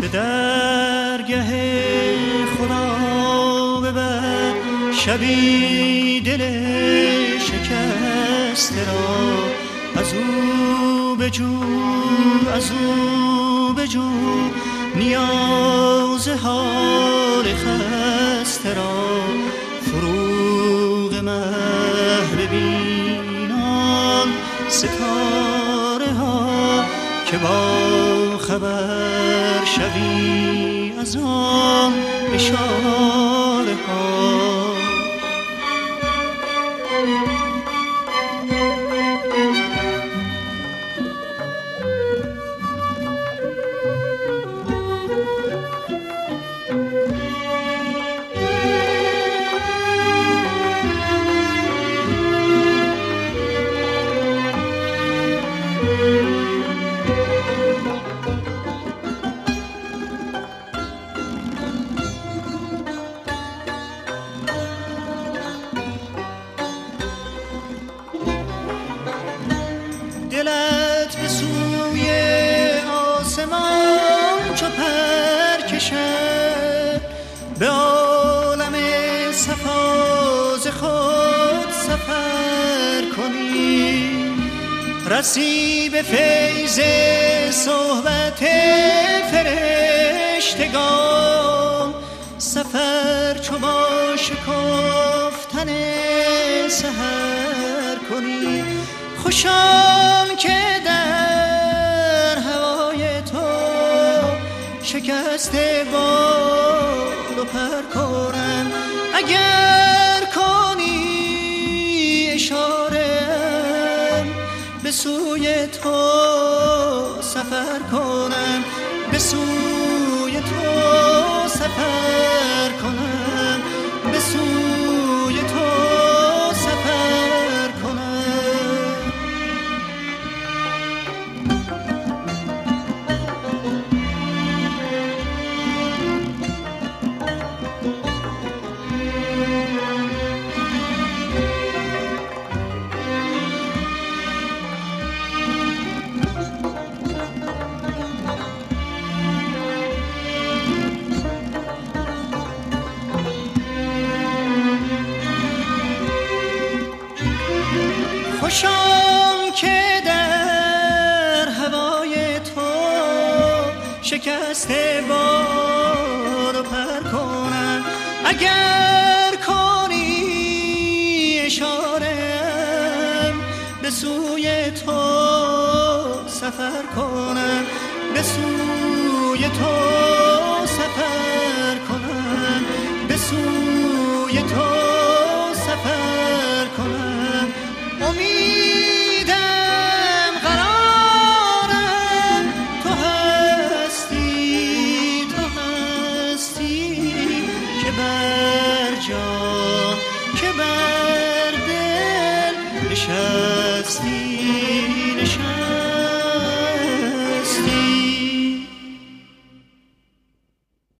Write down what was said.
به درگه خدا ببر شبی دل شکسته را، از او بجو از او بجو نیاز حال خسته را. فروغ مه ببینان ستاره ها که با خبر شوی از آن اشاره ها. دلت به سوی آسمان چو پر کشد، به عالم صفا ز خود سفر کنی. رسی به فیض صحبت فرشتگان، سفر چو با شکفتن سحر کنی. خوشان که در هوای تو شکسته بال و پر کنم، اگر کنی اشاره به سوی تو سفر کنم، به سوی تو سفر کنم، به سوی تو سفر کنم. خوشم که در هوای تو شکسته بال و پر کنم، اگر کنی اشاره به سوی تو سفر کنم، به سوی تو سفر کنم، به سوی تو سفر کنم. امیدم قرارم تو هستی، تو هستی که بر جان که بر دل نشستی.